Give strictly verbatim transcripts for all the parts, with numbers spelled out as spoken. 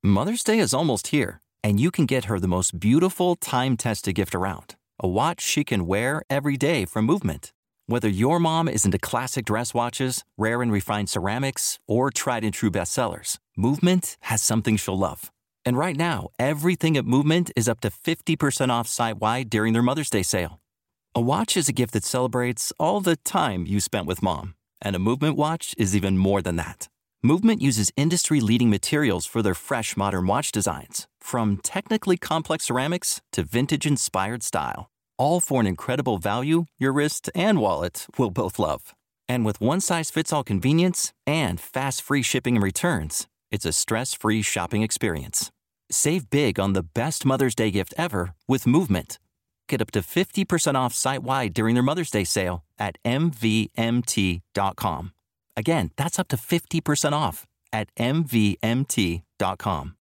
Mother's Day is almost here, and you can get her the most beautiful time-tested gift around. A watch she can wear every day from Movement. Whether your mom is into classic dress watches, rare and refined ceramics, or tried-and-true bestsellers, Movement has something she'll love. And right now, everything at Movement is up to fifty percent off site-wide during their Mother's Day sale. A watch is a gift that celebrates all the time you spent with mom. And a Movement watch is even more than that. Movement uses industry-leading materials for their fresh, modern watch designs, from technically complex ceramics to vintage-inspired style, all for an incredible value your wrist and wallet will both love. And with one-size-fits-all convenience and fast, free shipping and returns, it's a stress-free shopping experience. Save big on the best Mother's Day gift ever with Movement. Get up to fifty percent off site-wide during their Mother's Day sale at m v m t dot com. Again, that's up to fifty percent off at m v m t dot com.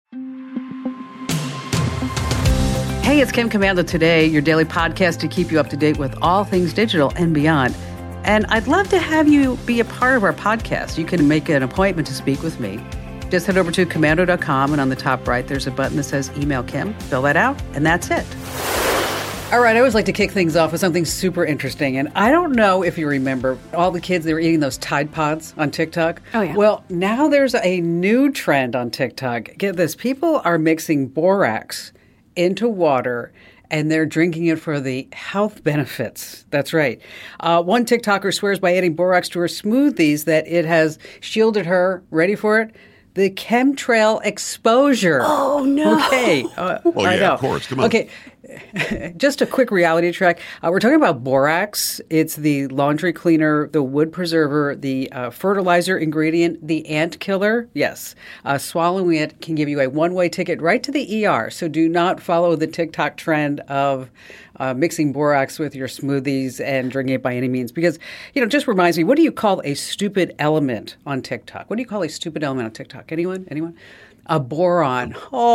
Hey, it's Kim Komando Today, your daily podcast to keep you up to date with all things digital and beyond. And I'd love to have you be a part of our podcast. You can make an appointment to speak with me. Just head over to komando dot com, and on the top right, there's a button that says Email Kim. Fill that out, and that's it. All right, I always like to kick things off with something super interesting. And I don't know if you remember all the kids, they were eating those Tide Pods on TikTok. Oh, yeah. Well, now there's a new trend on TikTok. Get this, people are mixing borax into water, and they're drinking it for the health benefits. That's right. Uh, one TikToker swears by adding borax to her smoothies that it has shielded her, ready for it, the chemtrail exposure. Oh, no. Okay. Uh, well, I yeah, know. of course. Come on. Okay. Just a quick reality check. Uh, we're talking about borax. It's the laundry cleaner, the wood preserver, the uh, fertilizer ingredient, the ant killer. Yes. Uh, swallowing it can give you a one-way ticket right to the E R. So do not follow the TikTok trend of uh, mixing borax with your smoothies and drinking it by any means. Because, you know, it just reminds me, what do you call a stupid element on TikTok? What do you call a stupid element on TikTok? Anyone? Anyone? A boron.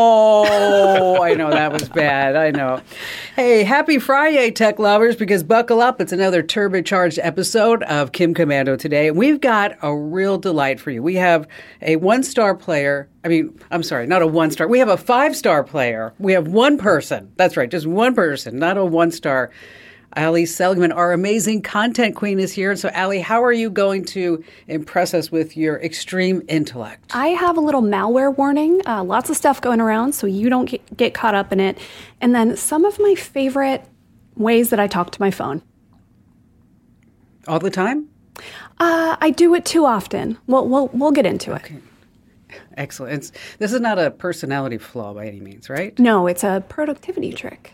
Oh, I know that was bad. I know. Hey, happy Friday, tech lovers, because buckle up. It's another turbocharged episode of Kim Komando Today. We've got a real delight for you. We have a one-star player. I mean, I'm sorry, not a one-star. We have a five-star player. We have one person. That's right, just one person, not a one-star. Ali Seligman, our amazing content queen, is here. So, Ali, how are you going to impress us with your extreme intellect? I have a little malware warning, uh, lots of stuff going around, so you don't get, get caught up in it. And then some of my favorite ways that I talk to my phone. All the time? Uh, I do it too often. We'll, we'll, we'll get into Okay. it. Excellent. It's, this is not a personality flaw by any means, right? No, it's a productivity trick.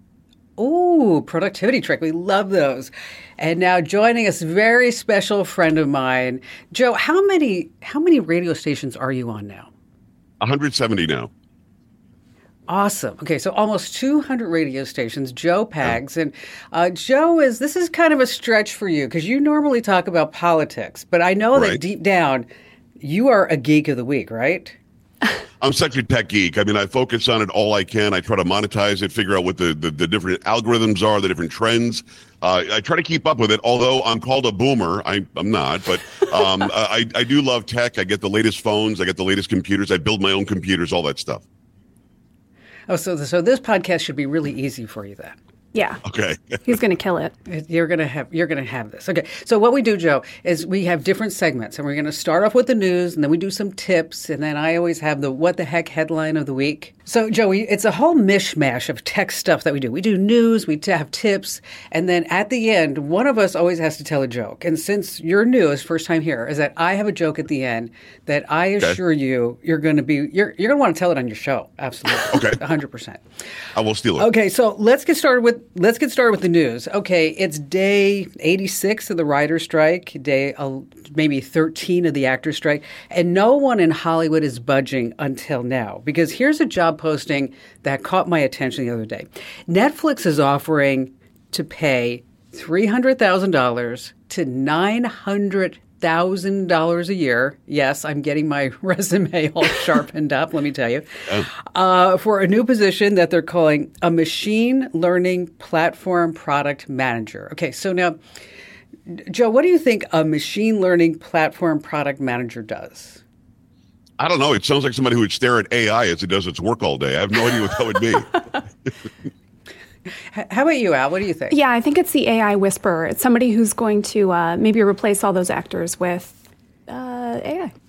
Ooh, productivity trick. We love those. And now joining us, very special friend of mine. Joe, how many how many radio stations are you on now? one hundred seventy now. Awesome. Okay, so almost two hundred radio stations, Joe Pags. And uh, Joe, is this is kind of a stretch for you because you normally talk about politics, but I know Right. that deep down you are a geek of the week, right? I'm such a tech geek. I mean, I focus on it all I can. I try to monetize it, figure out what the, the, the different algorithms are, the different trends. Uh, I try to keep up with it, although I'm called a boomer. I, I'm not, but um, I, I do love tech. I get the latest phones. I get the latest computers. I build my own computers, all that stuff. Oh, so so this podcast should be really easy for you then. Yeah. Okay. He's going to kill it. You're gonna have you're gonna have this. Okay. So what we do, Joe, is we have different segments, and we're gonna start off with the news, and then we do some tips, and then I always have the what the heck headline of the week. So, Joe, we, it's a whole mishmash of tech stuff that we do. We do news, we t- have tips, and then at the end, one of us always has to tell a joke. And since you're new, it's first time here, is that I have a joke at the end that I assure okay. you you're going to be you're you're going to want to tell it on your show. Absolutely. Okay. one hundred percent. I will steal it. Okay, so let's get started with let's get started with the news. Okay, it's day eighty-six of the writer's strike, day uh, maybe thirteen of the actor's strike, and no one in Hollywood is budging until now. Because here's a job posting that caught my attention the other day. Netflix is offering to pay three hundred thousand dollars to nine hundred thousand dollars a year. Yes, I'm getting my resume all sharpened up, let me tell you, uh, for a new position that they're calling a machine learning platform product manager. Okay, so now, Joe, what do you think a machine learning platform product manager does? I don't know. It sounds like somebody who would stare at A I as it does its work all day. I have no idea what that would be. How about you, Al? What do you think? Yeah, I think it's the A I whisperer. It's somebody who's going to uh, maybe replace all those actors with uh, A I.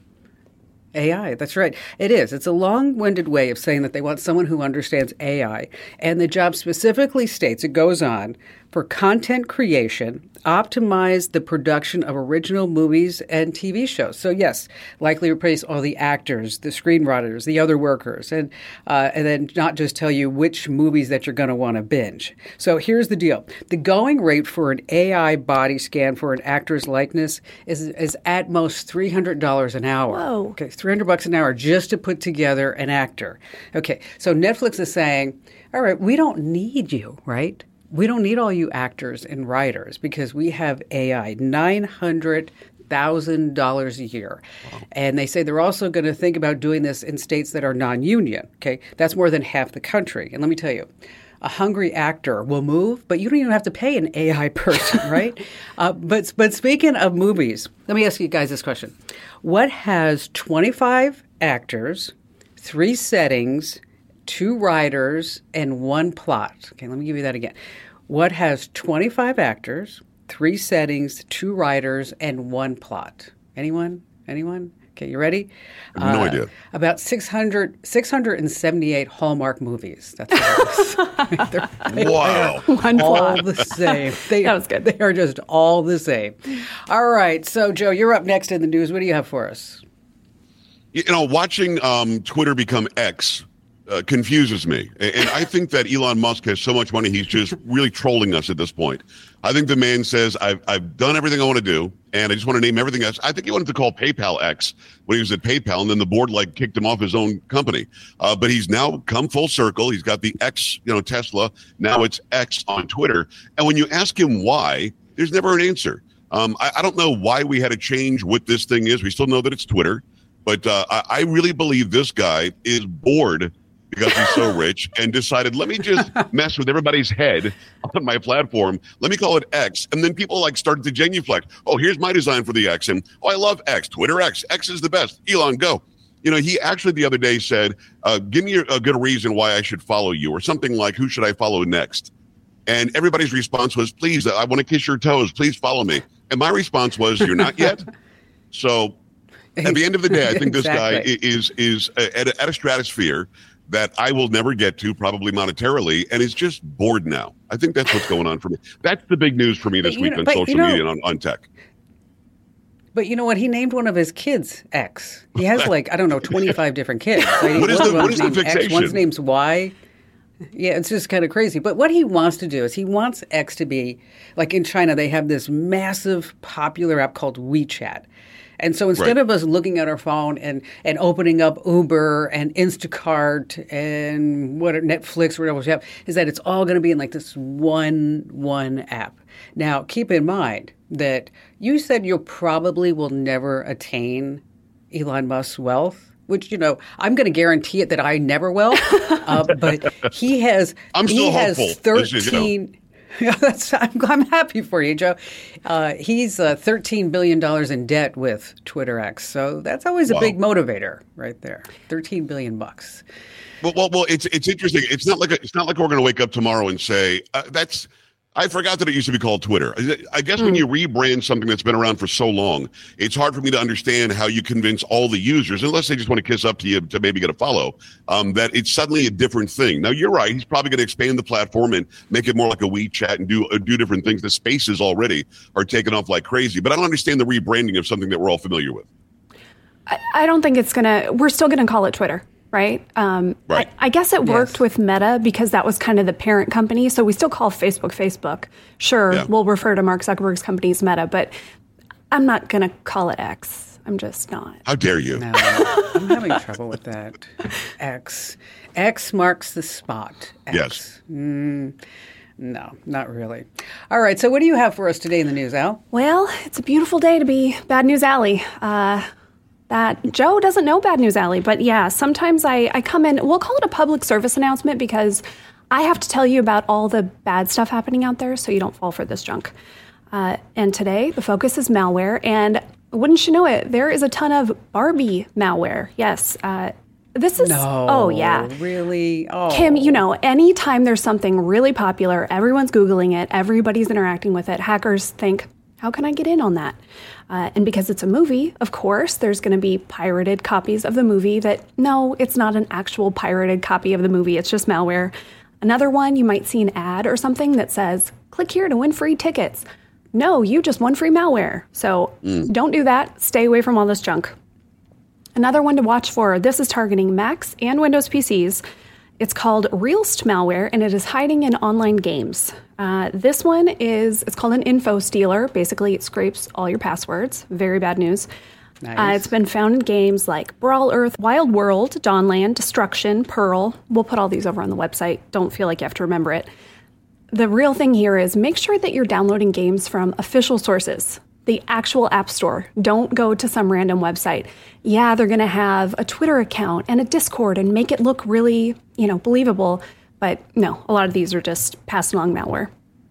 A I, that's right. It is. It's a long-winded way of saying that they want someone who understands A I. And the job specifically states, it goes on, for content creation, optimize the production of original movies and T V shows. So yes, likely replace all the actors, the screenwriters, the other workers, and uh, and then not just tell you which movies that you're going to want to binge. So here's the deal. The going rate for an A I body scan for an actor's likeness is, is at most three hundred dollars an hour. Whoa. Okay, three hundred bucks an hour just to put together an actor. Okay, so Netflix is saying, all right, we don't need you, right? We don't need all you actors and writers because we have A I, nine hundred thousand dollars a year. Wow. And they say they're also going to think about doing this in states that are non-union. Okay, that's more than half the country. And let me tell you, a hungry actor will move, but you don't even have to pay an A I person, right? uh, but but speaking of movies, let me ask you guys this question. What has twenty-five actors, three settings, two writers, and one plot? Okay, let me give you that again. What has twenty-five actors, three settings, two writers, and one plot? Anyone? Anyone? Okay, you ready? I have no uh, idea. About six hundred, six hundred seventy-eight Hallmark movies. That's what it is. They're, they Wow. are One all plot. the same. They, That was good. They are just all the same. All right, so Joe, you're up next in the news. What do you have for us? You know, watching um, Twitter become X uh, confuses me. And, and I think that Elon Musk has so much money, he's just really trolling us at this point. I think the man says, I've, I've done everything I want to do, and I just want to name everything else. I think he wanted to call PayPal X when he was at PayPal, and then the board like kicked him off his own company. Uh, but he's now come full circle. He's got the X, you know, Tesla. Now it's X on Twitter. And when you ask him why, there's never an answer. Um, I, I don't know why we had to change what this thing is. We still know that it's Twitter. But uh, I, I really believe this guy is bored because he's so rich and decided, let me just mess with everybody's head on my platform. Let me call it X. And then people like started to genuflect. Oh, here's my design for the X. And, oh, I love X. Twitter X. X is the best. Elon, go. You know, he actually the other day said, uh, give me a, a good reason why I should follow you, or something like, who should I follow next? And everybody's response was, please, I want to kiss your toes. Please follow me. And my response was, you're not yet. So at the end of the day, I think this Exactly. guy is is at a, at a stratosphere that I will never get to, probably monetarily, and is just bored now. I think that's what's going on for me. That's the big news for me this But you week know- on but social you know- media and on, on tech. But you know what? He named one of his kids X. He has like, I don't know, twenty-five different kids. Right? What is One the- of what is them's the named X, fixation? one's name's Y. Yeah, it's just kind of crazy. But what he wants to do is he wants X to be, like in China, they have this massive popular app called WeChat. And so instead Right. of us looking at our phone and, and opening up Uber and Instacart and what Netflix or whatever we have, is that it's all going to be in like this one one app. Now, keep in mind that you said you probably will never attain Elon Musk's wealth, which, you know, I'm going to guarantee it that I never will. uh, but he has I'm still he has hopeful. Let's just, you know. thirteen. Yeah, that's, I'm, I'm happy for you, Joe. Uh, he's uh, thirteen billion dollars in debt with Twitter X, so that's always a Wow. big motivator, right there. Thirteen billion bucks. Well, well, well, it's it's interesting. It's not like a, it's not like we're going to wake up tomorrow and say uh, that's. I forgot that it used to be called Twitter. I guess when you rebrand something that's been around for so long, it's hard for me to understand how you convince all the users, unless they just want to kiss up to you to maybe get a follow, um, that it's suddenly a different thing. Now, you're right. He's probably going to expand the platform and make it more like a WeChat and do uh, do different things. The spaces already are taking off like crazy. But I don't understand the rebranding of something that we're all familiar with. I, I don't think it's going to, we're still going to call it Twitter. Right. Um, Right. I, I guess it worked Yes. with Meta because that was kind of the parent company. So we still call Facebook Facebook. Sure, Yeah. we'll refer to Mark Zuckerberg's company as Meta, but I'm not going to call it X. I'm just not. How dare you? No, I'm having trouble with that. X. X marks the spot. X. Yes. Mm, no, not really. All right, so what do you have for us today in the news, Al? Well, it's a beautiful day to be Bad News Alley. Uh, that Joe doesn't know Bad News Alley, but yeah, sometimes I, I come in, we'll call it a public service announcement because I have to tell you about all the bad stuff happening out there so you don't fall for this junk. Uh, and today, the focus is malware. And wouldn't you know it, there is a ton of Barbie malware. Yes. Uh, this is, No, oh yeah. really? Oh. Kim, you know, anytime there's something really popular, everyone's Googling it, everybody's interacting with it, hackers think, how can I get in on that? Uh, and because it's a movie, of course, there's going to be pirated copies of the movie that, no, it's not an actual pirated copy of the movie, it's just malware. Another one, you might see an ad or something that says, click here to win free tickets. No, you just won free malware. So mm. don't do that. Stay away from all this junk. Another one to watch for, this is targeting Macs and Windows P Cs. It's called Realst malware, and it is hiding in online games. Uh, this one is, it's called an info stealer. Basically, it scrapes all your passwords. Very bad news. Nice. Uh, it's been found in games like Brawl Earth, Wild World, Dawnland, Destruction, Pearl. We'll put all these over on the website. Don't feel like you have to remember it. The real thing here is make sure that you're downloading games from official sources, the actual app store. Don't go to some random website. Yeah, they're going to have a Twitter account and a Discord and make it look really, you know, believable. But no, a lot of these are just passed along malware.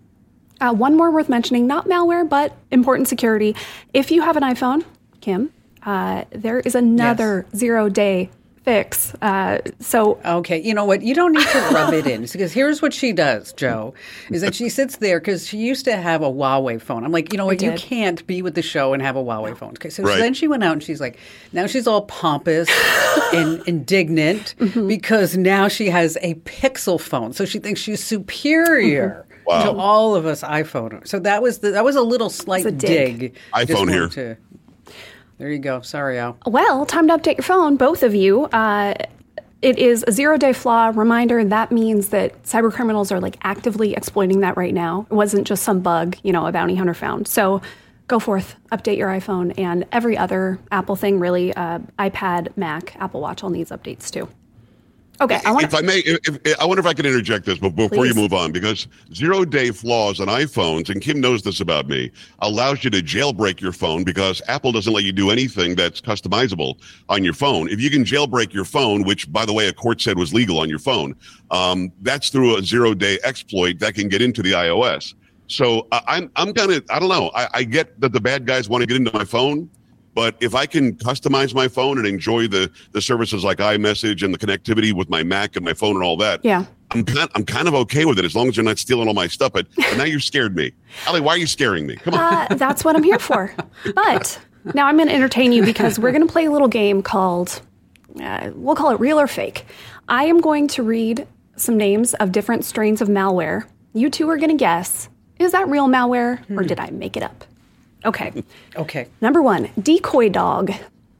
Uh, one more worth mentioning, not malware, but important security. If you have an iPhone, Kim, uh, there is another yes. zero-day fix. Uh, so okay, you know what? You don't need to rub it in because here's what she does, Joe, is that she sits there because she used to have a Huawei phone. I'm like, you know what? You can't be with the show and have a Huawei phone. Okay, so right. then she went out and she's like, now she's all pompous and indignant mm-hmm. because now she has a Pixel phone. So she thinks she's superior. Mm-hmm. Wow. To all of us iPhone. So that was the, that was a little slight a dig. dig. iPhone here. To, there you go. Sorry, Al. Well, time to update your phone, both of you. Uh, it is a zero-day flaw reminder. That means that cyber criminals are like actively exploiting that right now. It wasn't just some bug, you know, a bounty hunter found. So go forth, update your iPhone and every other Apple thing, really. Uh, iPad, Mac, Apple Watch all needs updates too. Okay, I wanna, if I may, if, if, I wonder if I can interject this before please. you move on, because zero-day flaws on iPhones, and Kim knows this about me, allows you to jailbreak your phone because Apple doesn't let you do anything that's customizable on your phone. If you can jailbreak your phone, which, by the way, a court said was legal on your phone, um, that's through a zero-day exploit that can get into the iOS. So uh, I'm I'm gonna I don't know. I, I get that the bad guys want to get into my phone. But if I can customize my phone and enjoy the, the services like iMessage and the connectivity with my Mac and my phone and all that, yeah. I'm kind, I'm kind of okay with it as long as you're not stealing all my stuff. But, but now you scared me. Ali, why are you scaring me? Come on. Uh, that's what I'm here for. But now I'm going to entertain you because we're going to play a little game called, uh, we'll call it Real or Fake. I am going to read some names of different strains of malware. You two are going to guess, is that real malware or did I make it up? Okay. Okay. Number one, decoy dog.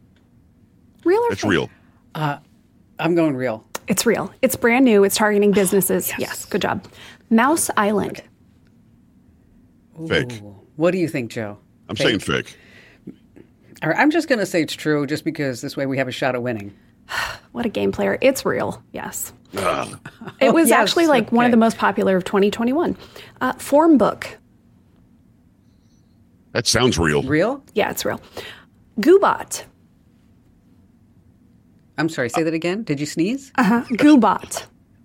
Real or It's fake? real. Uh, I'm going real. It's real. It's brand new. It's targeting businesses. yes. yes, good job. Mouse Island. Okay. Fake. Ooh. What do you think, Joe? I'm fake? saying fake. All right, I'm just going to say it's true just because this way we have a shot at winning. What a game player. It's real. Yes. Ugh. It was Oh, yes. actually like okay. one of the most popular of twenty twenty-one. Uh, form book. That sounds real. Real? Yeah, it's real. Goobot. I'm sorry, say that again. Did you sneeze? Uh-huh. Goobot.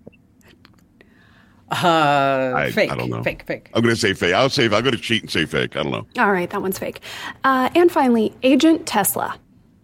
Uh, I, fake. I don't know. Fake, fake. I'm going to say fake. I'll say I'm going to cheat and say fake. I don't know. All right, that one's fake. Uh, and finally, Agent Tesla.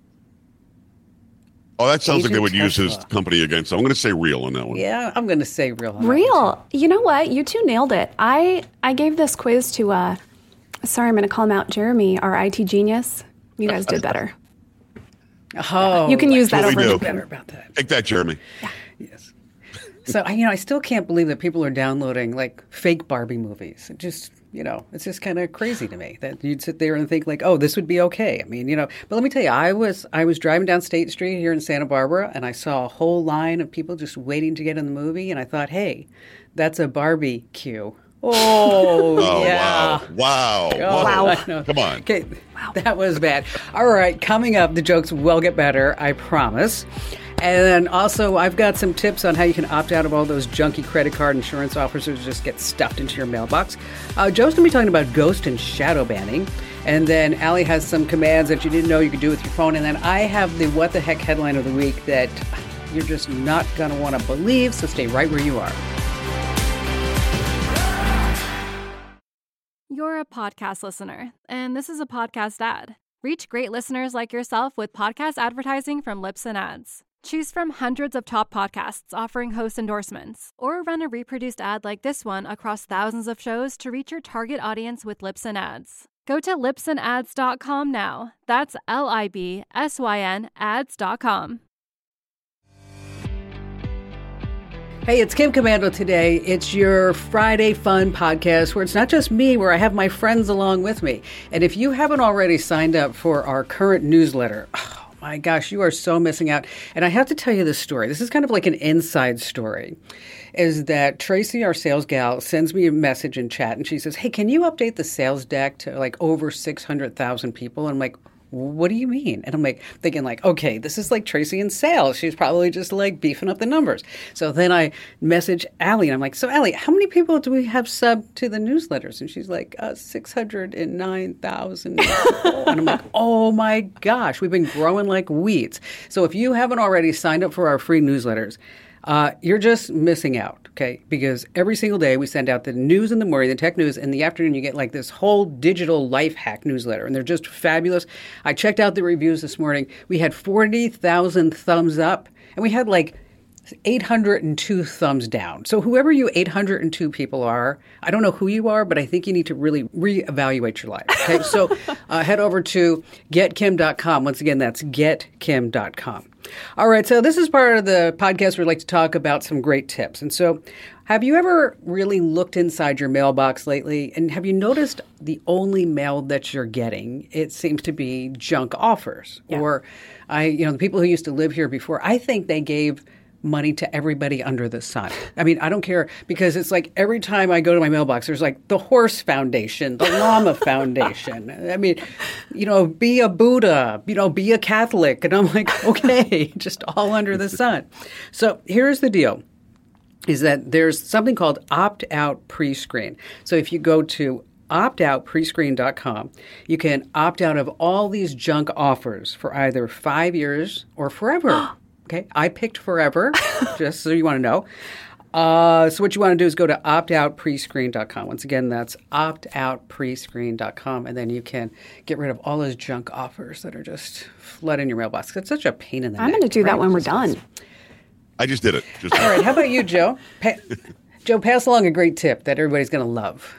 Oh, that sounds like they Agent would use Tesla. his company against. So I'm going to say real on that one. Yeah, I'm going to say real. on that one, Real. You know what? You two nailed it. I, I gave this quiz to, uh, sorry, I'm going to call him out, Jeremy, our I T genius. You guys did better. too. Oh, You can use that That's what over we the do. better about that. Take that, Jeremy. Yes. So, I- you know, I still can't believe that people are downloading like fake Barbie movies. It just, you know, it's just kind of crazy to me that you'd sit there and think like, oh, this would be okay. I mean, you know, but let me tell you, I was I was driving down State Street here in Santa Barbara, and I saw a whole line of people just waiting to get in the movie, and I thought, hey, that's a Barbie queue. Oh, Oh, yeah. wow. Wow. Oh, Whoa. Wow. I know. Come on. Okay, that was bad. All right, coming up, the jokes will get better, I promise. And then also, I've got some tips on how you can opt out of all those junky credit card insurance offers that just get stuffed into your mailbox. Uh, Joe's going to be talking about ghost and shadow banning. And then Allie has some commands that you didn't know you could do with your phone. And then I have the what the heck headline of the week that you're just not going to want to believe. So stay right where you are. You're a podcast listener, and this is a podcast ad. Reach great listeners like yourself with podcast advertising from Libsyn Ads. Choose from hundreds of top podcasts offering host endorsements, or run a reproduced ad like this one across thousands of shows to reach your target audience with Libsyn Ads. Go to libsyn ads dot com now. That's L I B S Y N ads dot com. Hey, it's Kim Komando today. It's your Friday Fun podcast where it's not just me, where I have my friends along with me. And if you haven't already signed up for our current newsletter, oh my gosh, you are so missing out. And I have to tell you this story. This is kind of like an inside story. Is that Tracy, our sales gal, sends me a message in chat and she says, hey, can you update the sales deck to like over six hundred thousand people? And I'm like, what do you mean? And I'm like thinking like, okay, this is like Tracy in sales. She's probably just like beefing up the numbers. So then I message Allie and I'm like, so Allie, how many people do we have subbed to the newsletters? And she's like, uh, six hundred nine thousand people. And I'm like, oh my gosh, we've been growing like weeds. So if you haven't already signed up for our free newsletters, Uh, you're just missing out, okay? Because every single day we send out the news in the morning, the tech news. In the afternoon, you get like this whole digital life hack newsletter, and they're just fabulous. I checked out the reviews this morning. We had forty thousand thumbs up, and we had like eight hundred two thumbs down. So whoever you eight hundred two people are, I don't know who you are, but I think you need to really reevaluate your life, okay? So uh, head over to get kim dot com. Once again, that's get kim dot com. All right, so this is part of the podcast where we like to talk about some great tips. And so have you ever really looked inside your mailbox lately? And have you noticed the only mail that you're getting, it seems to be junk offers? Yeah. Or, I, you know, the people who used to live here before, I think they gave money to everybody under the sun. I mean, I don't care, because it's like every time I go to my mailbox, there's like the Horse Foundation, the Llama Foundation. I mean, you know, be a Buddha, you know, be a Catholic. And I'm like, okay, just all under the sun. So here's the deal, is that there's something called opt-out pre-screen. So if you go to opt out pre screen dot com, you can opt out of all these junk offers for either five years or forever. Okay, I picked forever, just so you want to know. Uh, so what you want to do is go to opt out pre screen dot com. Once again, that's opt out pre screen dot com, and then you can get rid of all those junk offers that are just flooding your mailbox. It's such a pain in the I'm neck. going to do right? that when we're done. I just did it. Just all right, how about you, Joe? Pa- Joe, pass along a great tip that everybody's going to love.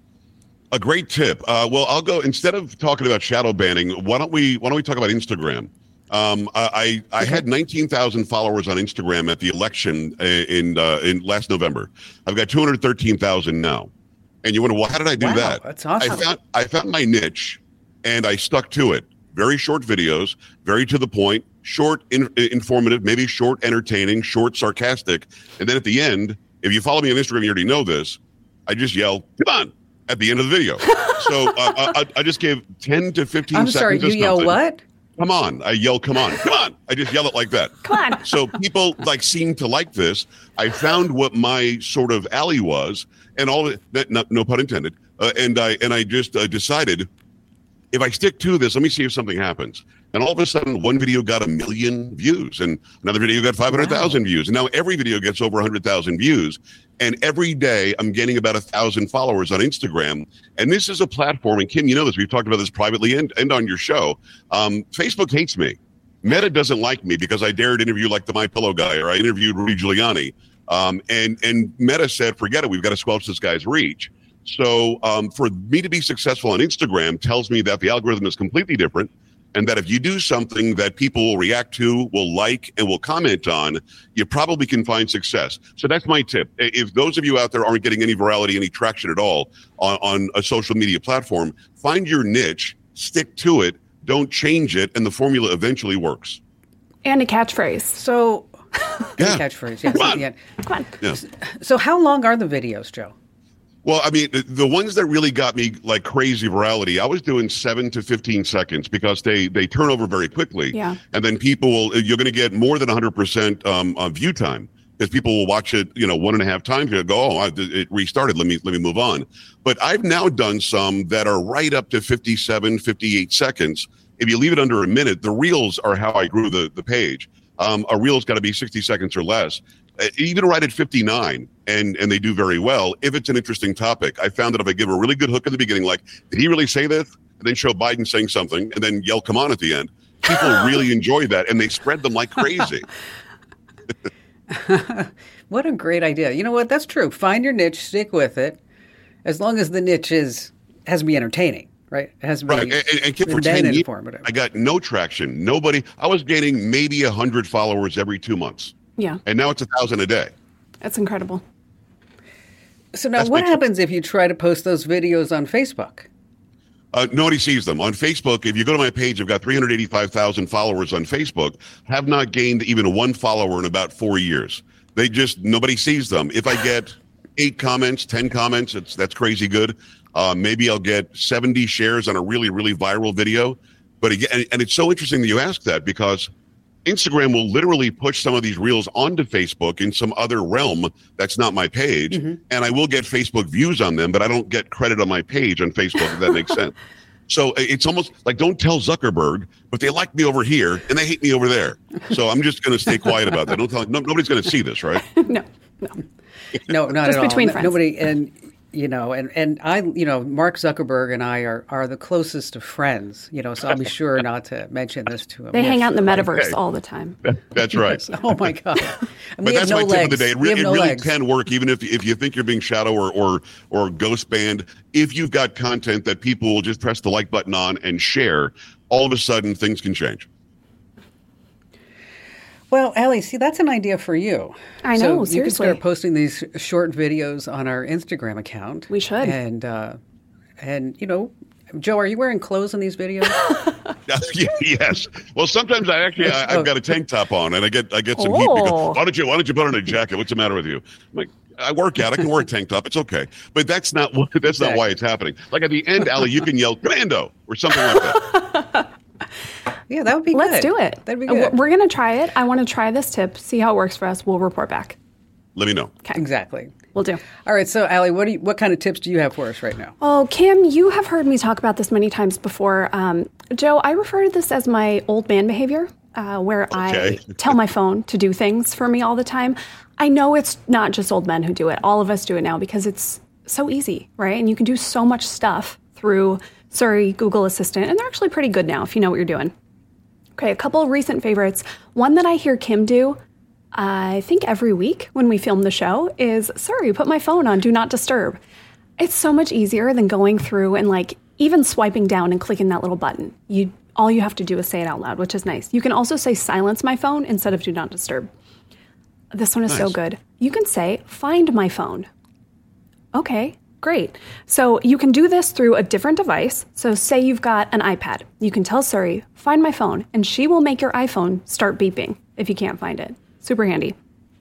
A great tip. Uh, well, I'll go, instead of talking about shadow banning, why don't we why don't we talk about Instagram? Um, I I had nineteen thousand followers on Instagram at the election in uh, in last November. I've got two hundred thirteen thousand now. And you wonder, well, how did I do wow, that? That's awesome. I found I found my niche, and I stuck to it. Very short videos, very to the point, short, in, informative, maybe short, entertaining, short, sarcastic. And then at the end, if you follow me on Instagram, you already know this, I just yell, come on, at the end of the video. So uh, I, I just gave ten to fifteen I'm seconds. sorry, you yell what? Come on. I yell, come on, come on. I just yell it like that. Come on. So people like seem to like this. I found what my sort of alley was, and all of it, no, no pun intended. Uh, and I and I just uh, decided, if I stick to this, let me see if something happens. And all of a sudden, one video got a million views, and another video got five hundred thousand wow. views. And now every video gets over one hundred thousand views. And every day, I'm gaining about one thousand followers on Instagram. And this is a platform, and Kim, you know this, we've talked about this privately and, and on your show. Um, Facebook hates me. Meta doesn't like me because I dared interview like the MyPillow guy, or I interviewed Rudy Giuliani. Um, and, and Meta said, forget it, we've got to squelch this guy's reach. So um, for me to be successful on Instagram tells me that the algorithm is completely different, and that if you do something that people will react to, will like, and will comment on, you probably can find success. So that's my tip. If those of you out there aren't getting any virality, any traction at all on, on a social media platform, find your niche, stick to it, don't change it, and the formula eventually works. And a catchphrase. So, yeah. a catchphrase, yes. Come on. Yeah. Come on. Yeah. So how long are the videos, Joe? Well, I mean, the, the ones that really got me like crazy virality, I was doing seven to fifteen seconds because they, they turn over very quickly. Yeah. And then people will, you're going to get more than one hundred percent um, on view time, because people will watch it, you know, one and a half times and go, oh, I, it restarted. Let me, let me move on. But I've now done some that are right up to fifty-seven, fifty-eight seconds. If you leave it under a minute, the reels are how I grew the, the page. Um, a reel's got to be sixty seconds or less. Even right at fifty-nine, and, and they do very well if it's an interesting topic. I found that if I give a really good hook in the beginning, like, did he really say this? and then show Biden saying something and then yell, come on, at the end. People really enjoy that, and they spread them like crazy. What a great idea. You know what? That's true. Find your niche, stick with it, as long as the niche is has to be entertaining, right? It has to be right. And, and, and for then ten years, informative. I got no traction. Nobody. I was gaining maybe one hundred followers every two months. Yeah. And now it's one thousand a day. That's incredible. So now That's what my- happens if you try to post those videos on Facebook? Uh, nobody sees them. On Facebook, if you go to my page, I've got three hundred eighty-five thousand followers on Facebook, have not gained even one follower in about four years. They just, nobody sees them. If I get eight comments, ten comments, it's that's crazy good. Uh, maybe I'll get seventy shares on a really, really viral video. But again, and, and it's so interesting that you ask that, because Instagram will literally push some of these reels onto Facebook in some other realm that's not my page. Mm-hmm. And I will get Facebook views on them, but I don't get credit on my page on Facebook, if that makes sense. So it's almost like, don't tell Zuckerberg, but they like me over here and they hate me over there. So I'm just going to stay quiet about that. Don't tell, no, nobody's going to see this, right? No, no. No, not Just at all. between No- friends. Nobody, and you know, and, and I, you know, Mark Zuckerberg and I are, are the closest of friends, you know, so I'll be sure not to mention this to him. They hang out in the metaverse Okay. all the time. That's right. Oh my God. And But we have that's no my legs. tip of the day. It, We re- have it no really legs. can work, even if if you think you're being shadow or, or or ghost banned. If you've got content that people will just press the like button on and share, all of a sudden things can change. Well, Allie, see, that's an idea for you. I so know, you can seriously. start posting these short videos on our Instagram account. We should. And, uh, and you know, Joe, are you wearing clothes in these videos? Yes. Well, sometimes I actually I, I've got a tank top on, and I get I get some heat. Oh. Because, why don't you Why don't you put on a jacket? What's the matter with you? I'm like, I work out. I can wear a tank top. It's okay. But that's not what that's not why it's happening. Like at the end, Allie, you can yell "Commando" or something like that. Yeah, that would be Let's good. do it. That'd be Uh, good. We're going to try it. I want to try this tip, see how it works for us. We'll report back. Let me know. Okay. Exactly. We'll do. All right, so Allie, what do you, what kind of tips do you have for us right now? Oh, Kim, you have heard me talk about this many times before. Um, Joe, I refer to this as my old man behavior, uh, where Okay. I tell my phone to do things for me all the time. I know it's not just old men who do it. All of us do it now because it's so easy, right? And you can do so much stuff through Siri, Google Assistant, and they're actually pretty good now if you know what you're doing. Okay, a couple of recent favorites. One that I hear Kim do, I think every week when we film the show, is, sorry, put my phone on Do Not Disturb. It's so much easier than going through and like even swiping down and clicking that little button. You all you have to do is say it out loud, which is nice. You can also say silence my phone instead of Do Not Disturb. This one is so Nice. good. You can say find my phone. Okay, great. So you can do this through a different device. So say you've got an iPad. You can tell Siri, find my phone, and she will make your iPhone start beeping if you can't find it. Super handy.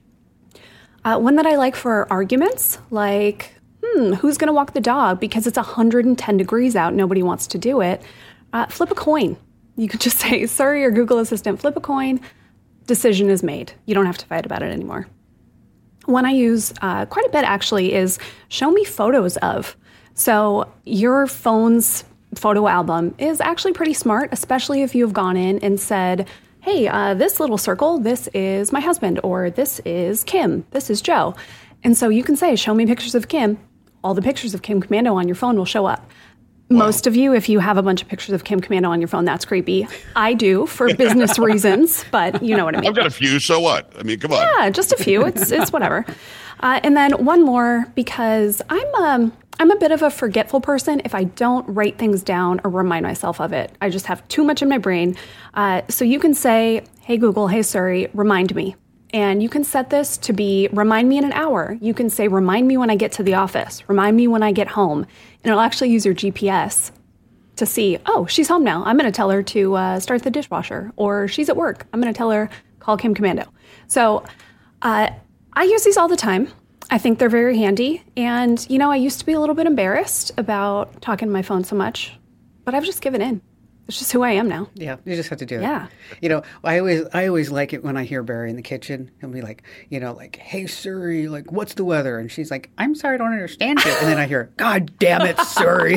Uh, one that I like for arguments, like, hmm, who's going to walk the dog because it's one hundred ten degrees out, nobody wants to do it. Uh, flip a coin. You could just say, Siri or Google Assistant, flip a coin, decision is made. You don't have to fight about it anymore. One I use uh, quite a bit actually is show me photos of. So your phone's photo album is actually pretty smart, especially if you've gone in and said, hey, uh, this little circle, this is my husband, or this is Kim, this is Joe. And so you can say, show me pictures of Kim. All the pictures of Kim Commando on your phone will show up. Most of you, if you have a bunch of pictures of Kim Commando on your phone, that's creepy. I do for business reasons, but you know what I mean. I've got a few. So what? I mean, come on. Yeah, just a few. It's it's whatever. Uh, and then one more, because I'm um I'm a bit of a forgetful person. If I don't write things down or remind myself of it, I just have too much in my brain. Uh, so you can say, "Hey Google, hey Siri, remind me." And you can set this to be remind me in an hour. You can say remind me when I get to the office, remind me when I get home. And it'll actually use your G P S to see, oh, she's home now. I'm going to tell her to uh, start the dishwasher. Or she's at work. I'm going to tell her, call Kim Commando. So uh, I use these all the time. I think they're very handy. And, you know, I used to be a little bit embarrassed about talking to my phone so much, but I've just given in. It's just who I am now. Yeah, you just have to do it. Yeah. You know, I always I always like it when I hear Barry in the kitchen. He'll be like, you know, like, hey, Siri, like, what's the weather? And she's like, I'm sorry, I don't understand you. And then I hear, God damn it, Siri.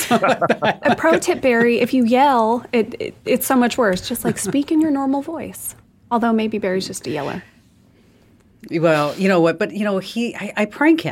A pro tip, Barry, if you yell, it, it it's so much worse. Just like speak in your normal voice. Although maybe Barry's just a yeller. Well, you know what? But, you know, he I, I prank him.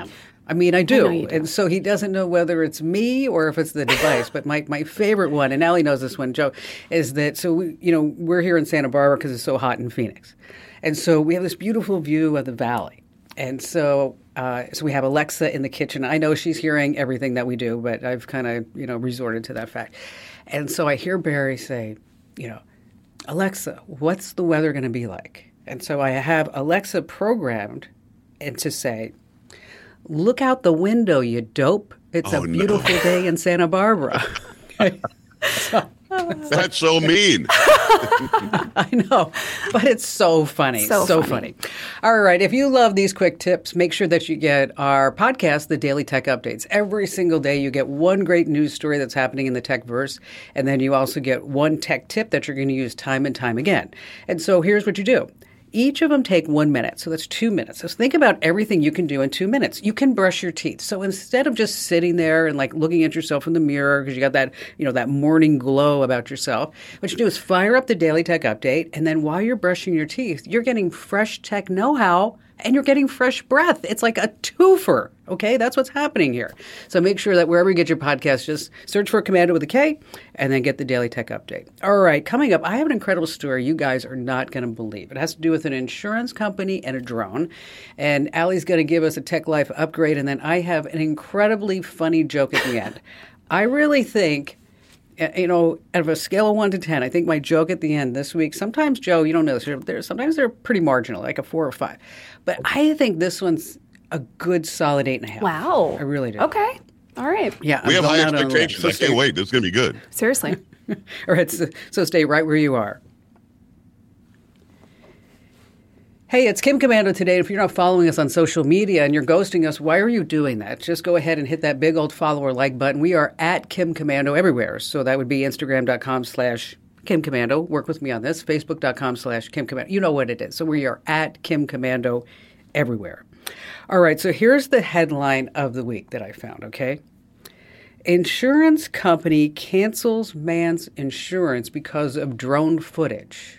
I mean, I do. I know you do. And so he doesn't know whether it's me or if it's the device. But my, my favorite one, and Allie knows this one, Joe, is that, so, we, you know, we're here in Santa Barbara because it's so hot in Phoenix. And so we have this beautiful view of the valley. And so uh, so we have Alexa in the kitchen. I know she's hearing everything that we do, but I've kind of, you know, resorted to that fact. And so I hear Barry say, you know, Alexa, what's the weather going to be like? And so I have Alexa programmed and to say, look out the window, you dope. It's Oh, a no. beautiful day in Santa Barbara. So- That's so mean. I know, but it's so funny. So So, funny. funny. All right. If you love these quick tips, make sure that you get our podcast, The Daily Tech Updates. Every single day, you get one great news story that's happening in the tech verse. And then you also get one tech tip that you're going to use time and time again. And so here's what you do. Each of them take one minute, so that's two minutes. So think about everything you can do in two minutes. You can brush your teeth. So instead of just sitting there and like looking at yourself in the mirror because you got that, you know, that morning glow about yourself, what you do is fire up the Daily Tech Update, and then while you're brushing your teeth, you're getting fresh tech know-how and you're getting fresh breath. It's like a twofer, okay? That's what's happening here. So make sure that wherever you get your podcast, just search for Commando with a K and then get the Daily Tech Update. All right, coming up, I have an incredible story you guys are not going to believe. It has to do with an insurance company and a drone. And Allie's going to give us a Tech Life upgrade, and then I have an incredibly funny joke at the end. I really think... You know, out of a scale of one to ten, I think my joke at the end this week, sometimes, Joe, you don't know this, they're, they're, sometimes they're pretty marginal, like a four or five. But I think this one's a good solid eight and a half. Wow. I really do. Okay. All right. Yeah. We I'm have high going out on a limb. expectations. So I stay, can't wait. This is going to be good. Seriously. all right, so, so stay right where you are. Hey, it's Kim Commando today. If you're not following us on social media and you're ghosting us, why are you doing that? Just go ahead and hit that big old follow or like button. We are at Kim Commando everywhere. So that would be Instagram.com slash Kim Commando. Work with me on this. Facebook.com slash Kim Commando. You know what it is. So we are at Kim Commando everywhere. All right. So here's the headline of the week that I found, okay? Insurance company cancels man's insurance because of drone footage.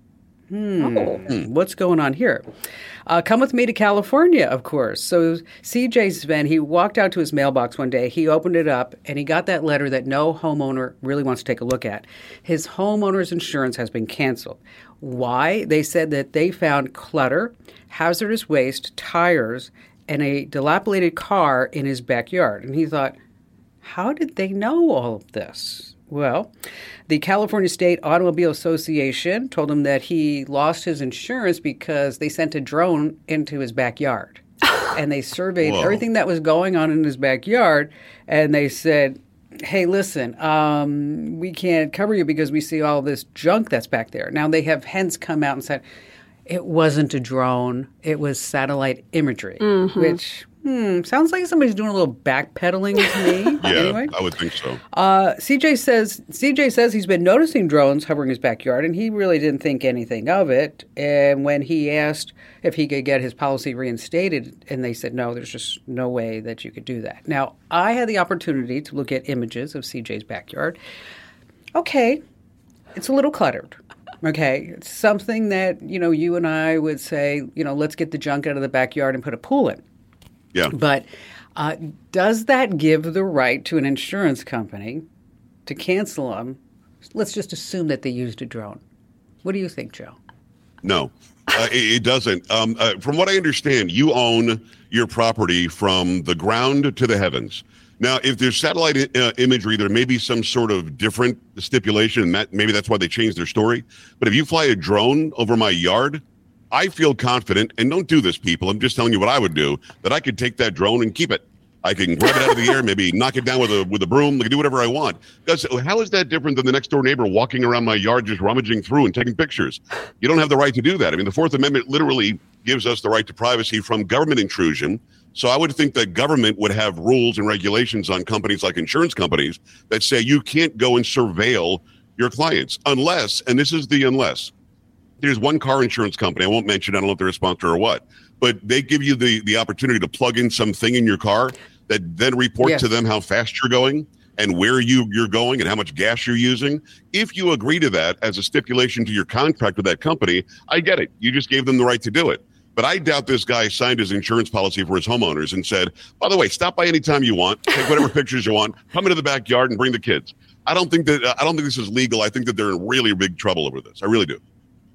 Hmm. Oh. What's going on here? Uh, come with me to California, of course. So C J Sven, he walked out to his mailbox one day. He opened it up, and he got that letter that no homeowner really wants to take a look at. His homeowner's insurance has been canceled. Why? They said that they found clutter, hazardous waste, tires, and a dilapidated car in his backyard. And he thought, how did they know all of this? Well, the California State Automobile Association told him that he lost his insurance because they sent a drone into his backyard. And they surveyed Whoa. everything that was going on in his backyard. And they said, hey, listen, um, we can't cover you because we see all this junk that's back there. Now, they have hence come out and said, it wasn't a drone. It was satellite imagery, Mm-hmm. which... Hmm, sounds like somebody's doing a little backpedaling to me. Yeah, Anyway, I would think so. uh, C J says C J says he's been noticing drones hovering his backyard, and he really didn't think anything of it. And when he asked if he could get his policy reinstated, and they said no, there's just no way that you could do that. Now, I had the opportunity to look at images of C J's backyard. Okay, it's a little cluttered. Okay, it's something that you know you and I would say, you know, let's get the junk out of the backyard and put a pool in. Yeah. But uh, does that give the right to an insurance company to cancel them? Let's just assume that they used a drone. What do you think, Joe? No, uh, it, it doesn't. Um, uh, from what I understand, you own your property from the ground to the heavens. Now, if there's satellite I- uh, imagery, there may be some sort of different stipulation, and that maybe that's why they changed their story. But if you fly a drone over my yard, I feel confident, and don't do this, people. I'm just telling you what I would do, that I could take that drone and keep it. I can grab it out of the air, maybe knock it down with a with a broom. I can do whatever I want. Because how is that different than the next door neighbor walking around my yard just rummaging through and taking pictures? You don't have the right to do that. I mean, the Fourth Amendment literally gives us the right to privacy from government intrusion. So I would think that government would have rules and regulations on companies like insurance companies that say you can't go and surveil your clients unless, and this is the unless, there's one car insurance company, I won't mention, I don't know if they're a sponsor or what, but they give you the, the opportunity to plug in something in your car that then reports Yes. to them how fast you're going and where you, you're going and how much gas you're using. If you agree to that as a stipulation to your contract with that company, I get it. You just gave them the right to do it. But I doubt this guy signed his insurance policy for his homeowners and said, by the way, stop by anytime you want, take whatever pictures you want, come into the backyard and bring the kids. I don't think that uh, I don't think this is legal. I think that they're in really big trouble over this. I really do.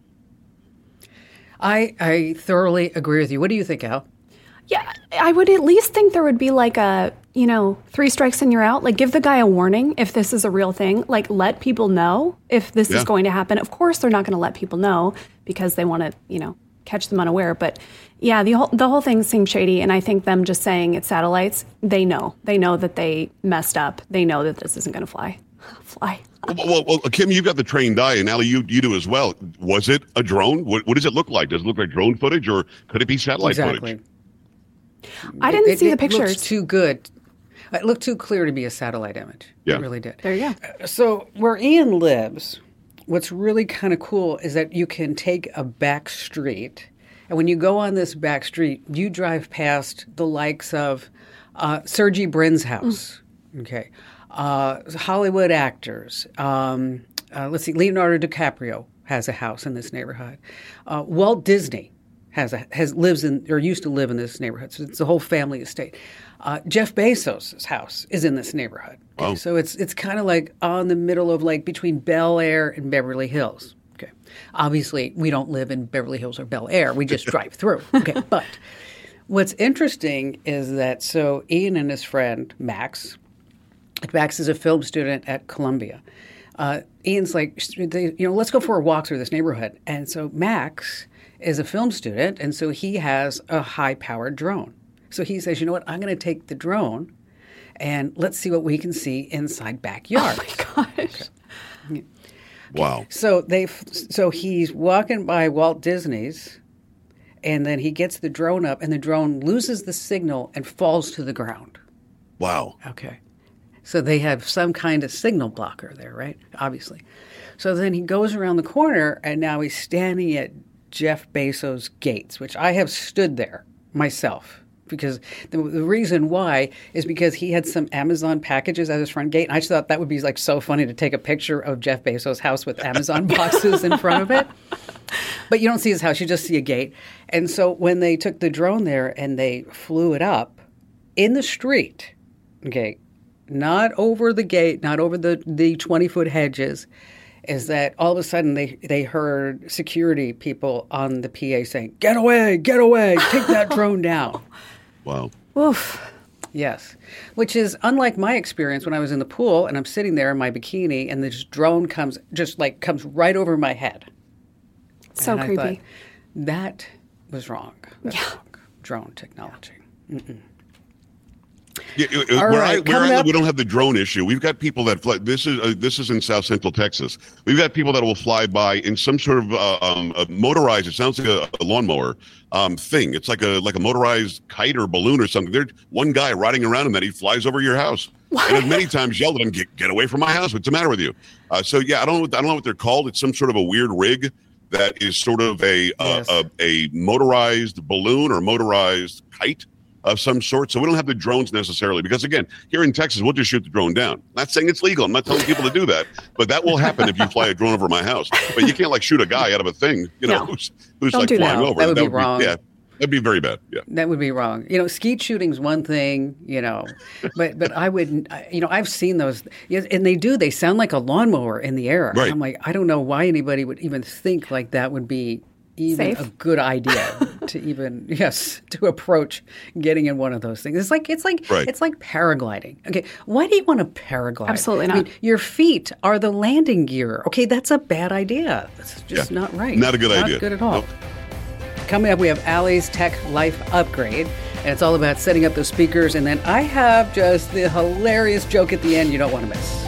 I I thoroughly agree with you. What do you think, Al? Yeah, I would at least think there would be like a, you know, three strikes and you're out. Like, give the guy a warning if this is a real thing. Like, let people know if this Yeah. is going to happen. Of course, they're not going to let people know because they want to, you know, catch them unaware. But yeah, the whole the whole thing seems shady. And I think them just saying it's satellites, they know. They know that they messed up. They know that this isn't going to fly. Fly. Well, well, well, Kim, you've got the trained eye, and Allie, you, you do as well. Was it a drone? What, what does it look like? Does it look like drone footage, or could it be satellite Exactly. footage? I didn't It- see it the pictures. looks too good. It looked too clear to be a satellite image. Yeah. It really did. There you go. So where Ian lives, what's really kind of cool is that you can take a back street, and when you go on this back street, you drive past the likes of uh, Sergey Brin's house, okay, uh, Hollywood actors. Um, uh, let's see, Leonardo DiCaprio has a house in this neighborhood. Uh, Walt Disney has a, has lives in or used to live in this neighborhood. So it's a whole family estate. Uh, Jeff Bezos' house is in this neighborhood. Okay, Wow. so it's it's kind of like on the middle of like between Bel Air and Beverly Hills. Okay, obviously we don't live in Beverly Hills or Bel Air. We just drive through. Okay, but what's interesting is that so Ian and his friend Max, Max is a film student at Columbia. Uh, Ian's like, they, you know, let's go for a walk through this neighborhood. And so Max is a film student, and so he has a high-powered drone. So he says, you know what, I'm going to take the drone, and let's see what we can see inside backyards. Oh my gosh. Wow. So they, so he's walking by Walt Disney's, and then he gets the drone up, and the drone loses the signal and falls to the ground. Wow. Okay. So they have some kind of signal blocker there, right? Obviously. So then he goes around the corner, and now he's standing at Jeff Bezos' gates, which I have stood there myself. Because the, the reason why is because he had some Amazon packages at his front gate. And I just thought that would be like so funny to take a picture of Jeff Bezos' house with Amazon boxes in front of it. But you don't see his house, you just see a gate. And so when they took the drone there and they flew it up in the street, okay, not over the gate, not over the, the twenty-foot hedges, is that all of a sudden they, they heard security people on the P A saying, get away, get away, take that drone down. Wow. Oof. Yes, which is unlike my experience when I was in the pool and I'm sitting there in my bikini and this drone comes, just like comes right over my head. So And I creepy. thought, that was wrong. That's Yeah. wrong. Drone technology. Mm-mm. Yeah, uh, All where right, I, where coming I live, up- we don't have the drone issue. We've got people that fly. This is uh, this is in South Central Texas. We've got people that will fly by in some sort of uh, um, a motorized. It sounds like a, a lawnmower um, thing. It's like a like a motorized kite or balloon or something. There's one guy riding around in that. He flies over your house. And I've many times yelled at him, "Get get away from my house! What's the matter with you?" Uh, so yeah, I don't I don't know what they're called. It's some sort of a weird rig that is sort of a uh, Yes. a, a motorized balloon or motorized kite of some sort. So we don't have the drones necessarily, because again, here in Texas, we'll just shoot the drone down. Not saying it's legal. I'm not telling people to do that, but that will happen if you fly a drone over my house. But you can't like shoot a guy out of a thing, you know, No. who's, who's Don't like do that. flying over. That would be wrong. Yeah, that'd be very bad. Yeah. That would be wrong. You know, skeet shooting's one thing, you know, but but I would, you know, I've seen those, yes, and they do. They sound like a lawnmower in the air. Right. I'm like, I don't know why anybody would even think like that would be even Safe. a good idea to even yes to approach getting in one of those things. It's like it's like Right. it's like paragliding. Okay, why do you want to paraglide? Absolutely I mean, not. your feet are the landing gear. Okay, that's a bad idea. That's just Yeah. not right. Not a good not idea. Not good at all. Nope. Coming up, we have Allie's Tech Life Upgrade, and it's all about setting up those speakers. And then I have just the hilarious joke at the end you don't want to miss.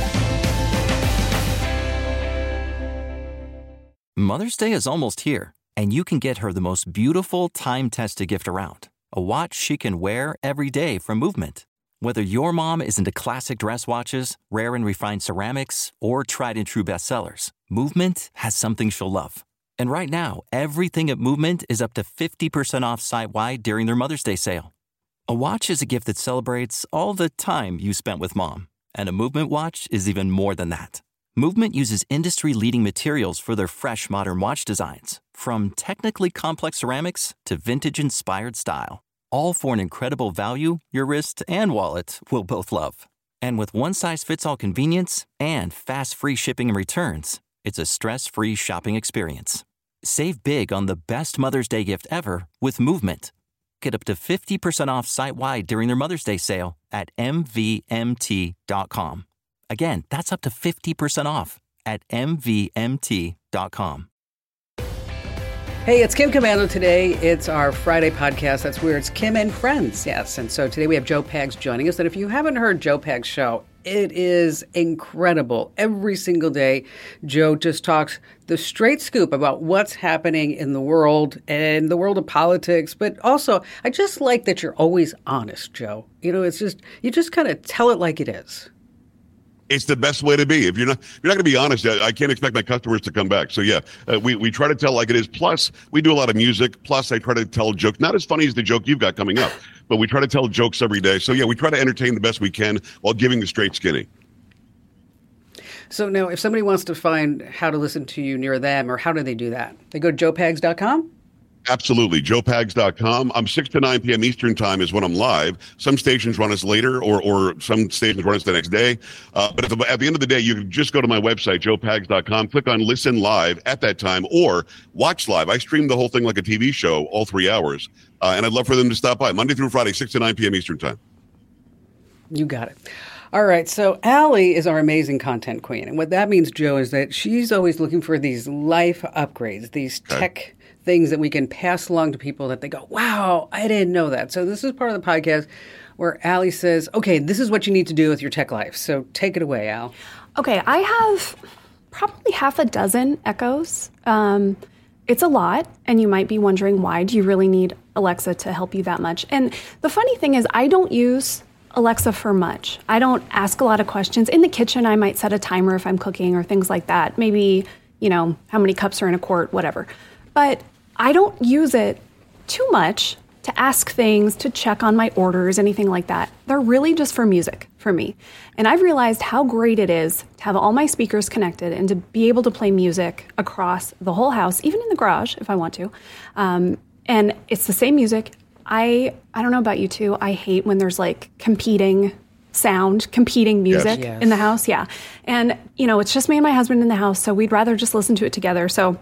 Mother's Day is almost here, and you can get her the most beautiful time-tested gift around. A watch she can wear every day from Movement. Whether your mom is into classic dress watches, rare and refined ceramics, or tried and true bestsellers, Movement has something she'll love. And right now, everything at Movement is up to fifty percent off site-wide during their Mother's Day sale. A watch is a gift that celebrates all the time you spent with mom. And a Movement watch is even more than that. Movement uses industry-leading materials for their fresh modern watch designs. From technically complex ceramics to vintage-inspired style, all for an incredible value your wrist and wallet will both love. And with one-size-fits-all convenience and fast free shipping and returns, it's a stress-free shopping experience. Save big on the best Mother's Day gift ever with Movement. Get up to fifty percent off site-wide during their Mother's Day sale at M V M T dot com. Again, that's up to fifty percent off at M V M T dot com. Hey, it's Kim Komando today. It's our Friday podcast. That's where it's Kim and Friends. Yes. And so today we have Joe Pags joining us. And if you haven't heard Joe Pags' show, it is incredible. Every single day, Joe just talks the straight scoop about what's happening in the world and the world of politics. But also, I just like that you're always honest, Joe. You know, it's just, you just kind of tell it like it is. It's the best way to be. If you're not, if you're not going to be honest, I can't expect my customers to come back. So yeah, uh, we we try to tell like it is. Plus, we do a lot of music. Plus, I try to tell jokes, not as funny as the joke you've got coming up, but we try to tell jokes every day. So yeah, we try to entertain the best we can while giving the straight skinny. So now, if somebody wants to find how to listen to you near them, or how do they do that? They go to joe pags dot com? Absolutely. joe pags dot com. I'm six to nine p.m. Eastern time is when I'm live. Some stations run us later, or or some stations run us the next day. Uh, but at the, at the end of the day, you can just go to my website, joe pags dot com, click on listen live at that time, or watch live. I stream the whole thing like a T V show, all three hours. Uh, and I'd love for them to stop by Monday through Friday, six to nine p.m. Eastern time. You got it. All right. So Allie is our amazing content queen. And what that means, Joe, is that she's always looking for these life upgrades, these Okay. tech things that we can pass along to people that they go, wow, I didn't know that. So this is part of the podcast where Allie says, okay, this is what you need to do with your tech life. So take it away, Al. Okay, I have probably half a dozen Echoes. Um, it's a lot, and you might be wondering, why do you really need Alexa to help you that much? And the funny thing is, I don't use Alexa for much. I don't ask a lot of questions. In the kitchen, I might set a timer if I'm cooking or things like that. Maybe, you know, how many cups are in a quart, whatever. But I don't use it too much to ask things, to check on my orders, anything like that. They're really just for music for me. And I've realized how great it is to have all my speakers connected and to be able to play music across the whole house, even in the garage if I want to. Um, and it's the same music. I I don't know about you two. I hate when there's like competing sound, competing music Yes. in the house. Yeah. And, you know, it's just me and my husband in the house, so we'd rather just listen to it together. So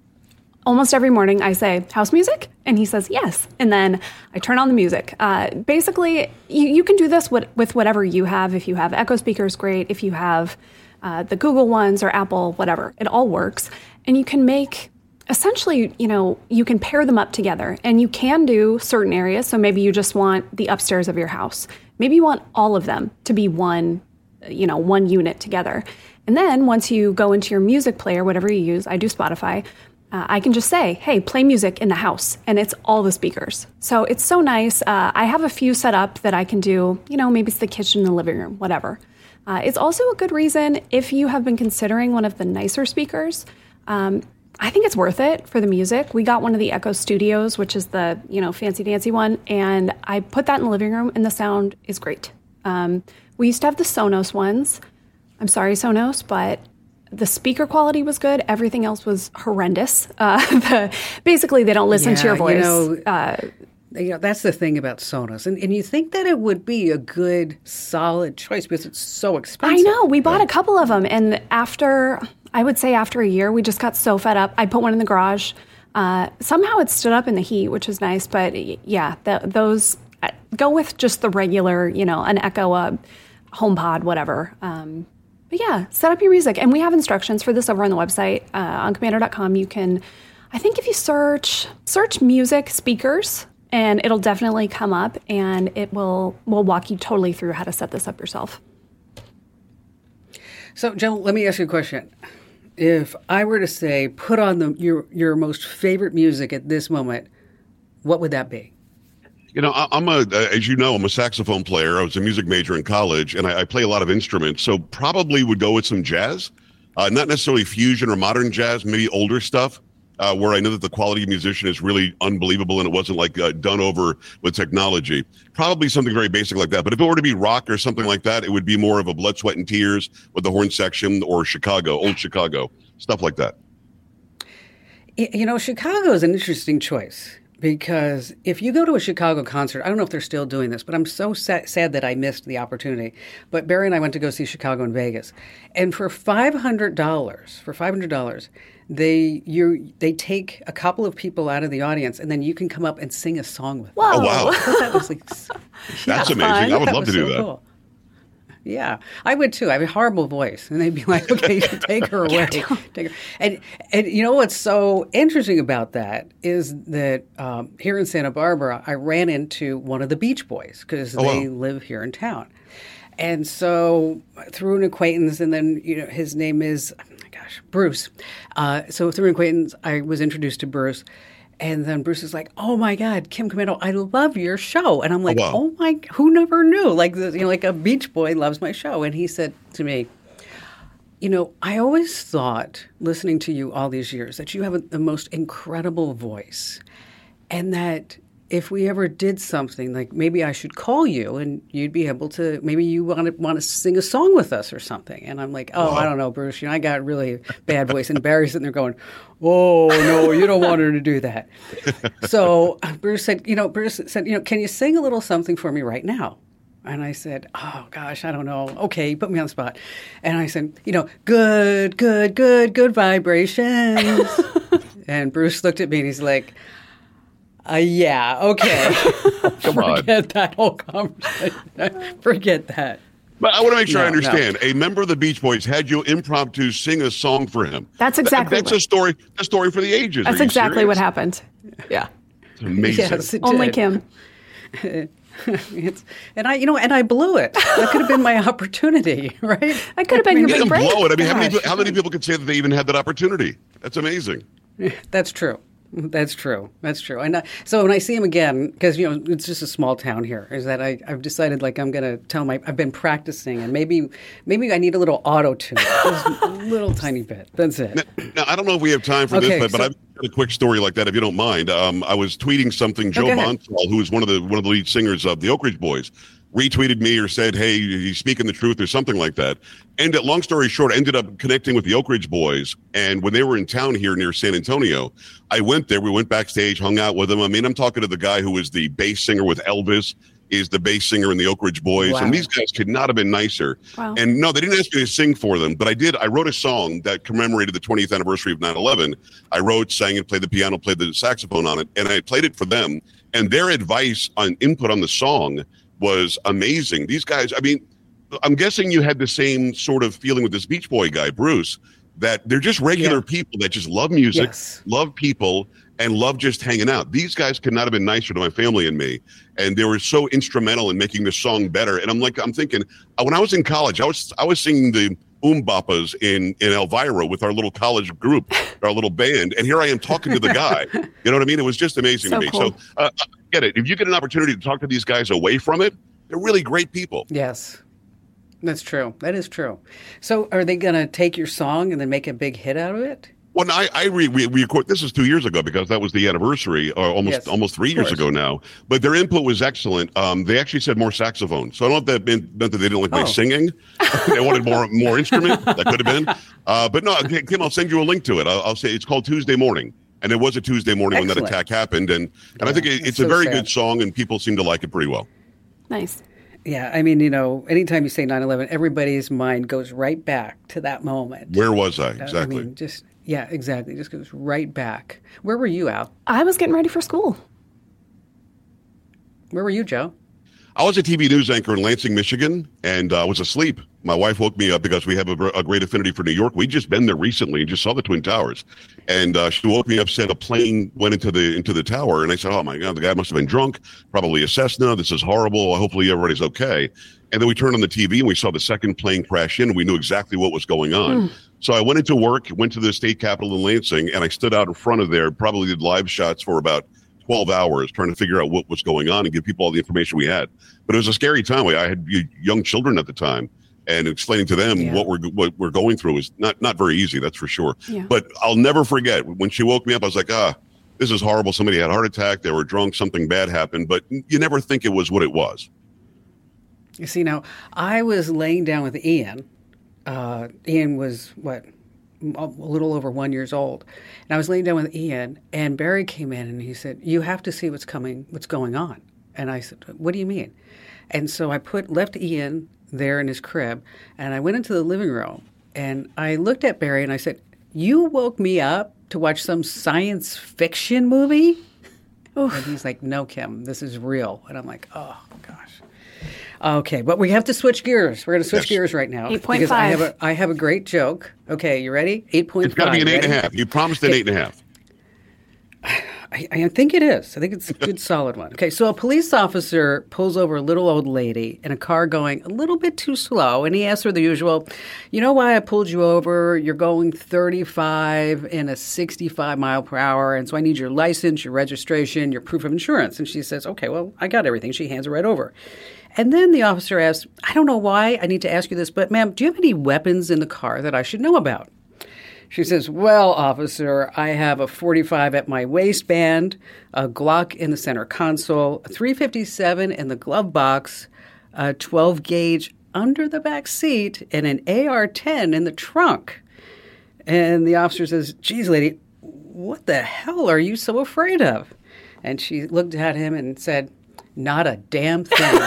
almost every morning I say, house music? And he says, yes. And then I turn on the music. Uh, basically, you, you can do this with, with whatever you have. If you have Echo speakers, great. If you have uh, the Google ones or Apple, whatever, it all works. And you can make, essentially, you know, you can pair them up together. And you can do certain areas. So maybe you just want the upstairs of your house. Maybe you want all of them to be one, you know, one unit together. And then once you go into your music player, whatever you use, I do Spotify, Uh, I can just say, hey, play music in the house, and it's all the speakers. So it's so nice. Uh, I have a few set up that I can do, you know, maybe it's the kitchen, the living room, whatever. Uh, it's also a good reason if you have been considering one of the nicer speakers. Um, I think it's worth it for the music. We got one of the Echo Studios, which is the, you know, fancy dancy one, and I put that in the living room, and the sound is great. Um, we used to have the Sonos ones. I'm sorry, Sonos, but the speaker quality was good. Everything else was horrendous. Uh, the, basically, they don't listen to your voice. You know, uh, you know, that's the thing about Sonos. And, and you think that it would be a good, solid choice because it's so expensive. I know. We bought a couple of them. And after, I would say after a year, we just got so fed up. I put one in the garage. Uh, somehow it stood up in the heat, which was nice. But yeah, the, those, uh, go with just the regular, you know, an Echo, a HomePod, whatever. Um, But yeah, set up your music. And we have instructions for this over on the website, uh, on komando dot com. You can, I think if you search, search music speakers, and it'll definitely come up, and it will, will walk you totally through how to set this up yourself. So, Joe, let me ask you a question. If I were to say, put on the, your, your most favorite music at this moment, what would that be? You know, I- I'm a, as you know, I'm a saxophone player. I was a music major in college, and I, I play a lot of instruments. So probably would go with some jazz, uh, not necessarily fusion or modern jazz, maybe older stuff, uh, where I know that the quality of musician is really unbelievable, and it wasn't like uh, done over with technology. Probably something very basic like that. But if it were to be rock or something like that, it would be more of a Blood, Sweat, and Tears with the horn section, or Chicago, old Chicago, stuff like that. You know, Chicago is an interesting choice because if you go to a Chicago concert, I don't know if they're still doing this, but I'm so sad, sad that I missed the opportunity. But Barry and I went to go see Chicago in Vegas, and for five hundred dollars, for five hundred dollars, they you they take a couple of people out of the audience, and then you can come up and sing a song with them. Whoa. Oh, wow. That was like, That's yeah, amazing. I would that love to was do so that. Cool. Yeah, I would too. I have a horrible voice, and they'd be like, "Okay, you can take her away." Take her. And and you know what's so interesting about that is that um, here in Santa Barbara, I ran into one of the Beach Boys because Oh, they wow. live here in town, and so through an acquaintance, and then you know his name is oh my gosh Bruce. Uh, so through an acquaintance, I was introduced to Bruce. And then Bruce is like, "Oh my God, Kim Komando, I love your show." And I'm like, wow. "Oh my, who never knew? Like, the, you know, like a Beach Boy loves my show." And he said to me, "You know, I always thought, listening to you all these years, that you have a, the most incredible voice, and that if we ever did something, like maybe I should call you and you'd be able to, maybe you want to want to sing a song with us or something." And I'm like, "Oh, I don't know, Bruce. You know, I got really bad voice." And Barry's sitting there going, "Oh no, you don't want her to do that." So Bruce said, "You know, Bruce said, you know, can you sing a little something for me right now?" And I said, "Oh gosh, I don't know. Okay, put me on the spot." And I said, "You know, good, good, good, good vibrations." And Bruce looked at me and he's like, Uh, yeah, okay. Come on. Forget that whole conversation. Forget that. But I want to make sure No, I understand. A member of the Beach Boys had you impromptu sing a song for him. That's exactly Th- That's what- a story. A story for the ages. That's Are you exactly serious? what happened. Yeah. It's amazing. Yes, it Only did. Kim. It's, and I, you know, and I blew it. That could have been my opportunity, right? That could have been your You big didn't break. blow it. I mean, how many, Gosh. how many people could say that they even had that opportunity? That's amazing. That's true. That's true. That's true. And uh, so when I see him again, because you know it's just a small town here, is that I, I've decided like I'm going to tell my I've been practicing, and maybe maybe I need a little auto tune, just a little tiny bit. That's it. Now, I don't know if we have time for Okay, this, but, but so- I've got a quick story like that, if you don't mind. Um, I was tweeting something. Joe go ahead. Bonsall, who is one of the one of the lead singers of the Oak Ridge Boys, retweeted me or said, "Hey, he's speaking the truth," or something like that. And uh, long story short, I ended up connecting with the Oak Ridge Boys. And when they were in town here near San Antonio, I went there. We went backstage, hung out with them. I mean, I'm talking to the guy who was the bass singer with Elvis, is the bass singer in the Oak Ridge Boys. Wow. And these guys could not have been nicer. Wow. And no, they didn't ask me to sing for them, but I did. I wrote a song that commemorated the twentieth anniversary of nine eleven. I wrote, sang it, played the piano, played the saxophone on it, and I played it for them. And their advice on input on the song was amazing. These guys, I mean, I'm guessing you had the same sort of feeling with this Beach Boy guy, Bruce, that they're just regular Yeah. people that just love music, Yes. love people, and love just hanging out. These guys could not have been nicer to my family and me. And they were so instrumental in making this song better. And I'm like, I'm thinking, uh, when I was in college, I was I was singing the Oombapas in, in Elvira with our little college group, our little band. And here I am talking to the guy. You know what I mean? It was just amazing So to me. cool. So uh, I get it. If you get an opportunity to talk to these guys away from it, they're really great people. Yes, that's true. That is true. So are they going to take your song and then make a big hit out of it? Well, no, I, I re, we, we record, this is two years ago because that was the anniversary, or almost Yes, almost three of years course. ago now. But their input was excellent. Um, they actually said more saxophone. So I don't know if that meant, meant that they didn't like my Oh. singing. They wanted more more instrument. That could have been. Uh, but no, Kim, I'll send you a link to it. I'll, I'll say it's called Tuesday Morning. And it was a Tuesday morning when that Excellent. attack happened. And, and I Yeah, think it, it's it's a so very sad. good song, and people seem to like it pretty well. Nice. Yeah, I mean, you know, anytime you say nine eleven, everybody's mind goes right back to that moment. Where was I? Uh, Exactly. I mean, just, yeah, exactly. Just goes right back. Where were you, Al? I was getting ready for school. Where were you, Joe? I was a T V news anchor in Lansing, Michigan, and I uh, was asleep. My wife woke me up because we have a, a great affinity for New York. We'd just been there recently and just saw the Twin Towers. And uh, she woke me up, said a plane went into the into the tower. And I said, oh, my God, the guy must have been drunk, probably a Cessna. This is horrible. Hopefully everybody's okay. And then we turned on the T V and we saw the second plane crash in, and we knew exactly what was going on. Mm. So I went into work, went to the state capitol in Lansing, and I stood out in front of there, probably did live shots for about twelve hours trying to figure out what was going on and give people all the information we had. But it was a scary time. I had young children at the time, and explaining to them Yeah. what we're what we're going through is not not very easy, that's for sure. Yeah. But I'll never forget when she woke me up, I was like, ah, this is horrible. Somebody had a heart attack, they were drunk, something bad happened, but you never think it was what it was. You see, now, I was laying down with Ian. Uh, Ian was, what, a little over one years old. And I was laying down with Ian, and Barry came in and he said, "You have to see what's coming, what's going on." And I said, "What do you mean?" And so I put left Ian there in his crib, and I went into the living room, and I looked at Barry and I said, "You woke me up to watch some science fiction movie?" Oof. And he's like, "No, Kim, this is real." And I'm like, "Oh, gosh." Okay, but we have to switch gears. We're going to switch yes. gears right now. eight point five. I have, a, I have a great joke. Okay, you ready? eight point five. It's got to be an eight and a half. You promised an okay. eight and a half. I, I think it is. I think it's a good solid one. Okay, so a police officer pulls over a little old lady in a car going a little bit too slow, and he asks her the usual, "You know why I pulled you over? You're going thirty-five in a sixty-five mile per hour, and so I need your license, your registration, your proof of insurance." And she says, "Okay, well, I got everything." She hands it right over. And then the officer asks, "I don't know why I need to ask you this, but ma'am, do you have any weapons in the car that I should know about?" She says, "Well, officer, I have a forty-five at my waistband, a Glock in the center console, a three fifty-seven in the glove box, a twelve gauge under the back seat, and an A R ten in the trunk." And the officer says, "Geez, lady, what the hell are you so afraid of?" And she looked at him and said, "Not a damn thing."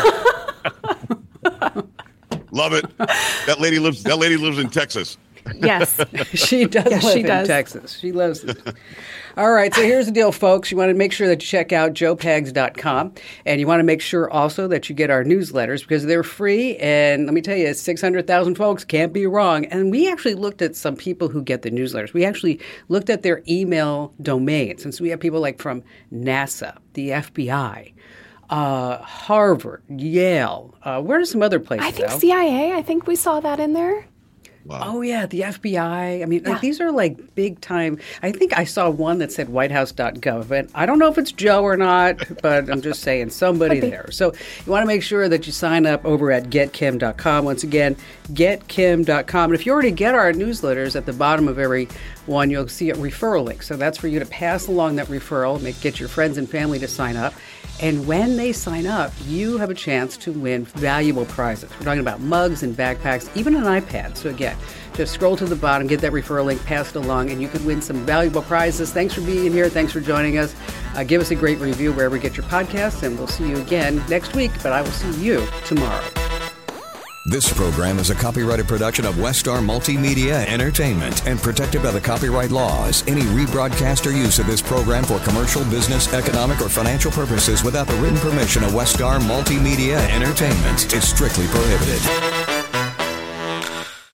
Love it. That lady lives. That lady lives in Texas. Yes. She does yes, live she in does. Texas. She loves it. All right, so here's the deal, folks. You want to make sure that you check out joe pags dot com, and you want to make sure also that you get our newsletters because they're free. And let me tell you, six hundred thousand folks can't be wrong. And we actually looked at some people who get the newsletters. We actually looked at their email domains. And so we have people like from NASA, the F B I, uh, Harvard, Yale. Uh, where are some other places? I think Al? C I A. I think we saw that in there. Wow. Oh, yeah, the F B I. I mean, Yeah. like, these are like big time. I think I saw one that said white house dot gov. And I don't know if it's Joe or not, but I'm just saying somebody there. So you want to make sure that you sign up over at get kim dot com. Once again, get kim dot com. And if you already get our newsletters, at the bottom of every one, you'll see a referral link. So that's for you to pass along that referral, make, get your friends and family to sign up. And when they sign up, you have a chance to win valuable prizes. We're talking about mugs and backpacks, even an iPad. So again, just scroll to the bottom, get that referral link, pass it along, and you could win some valuable prizes. Thanks for being here. Thanks for joining us. Uh, give us a great review wherever you get your podcasts, and we'll see you again next week. But I will see you tomorrow. This program is a copyrighted production of Westar Multimedia Entertainment and protected by the copyright laws. Any rebroadcast or use of this program for commercial, business, economic, or financial purposes without the written permission of Westar Multimedia Entertainment is strictly prohibited.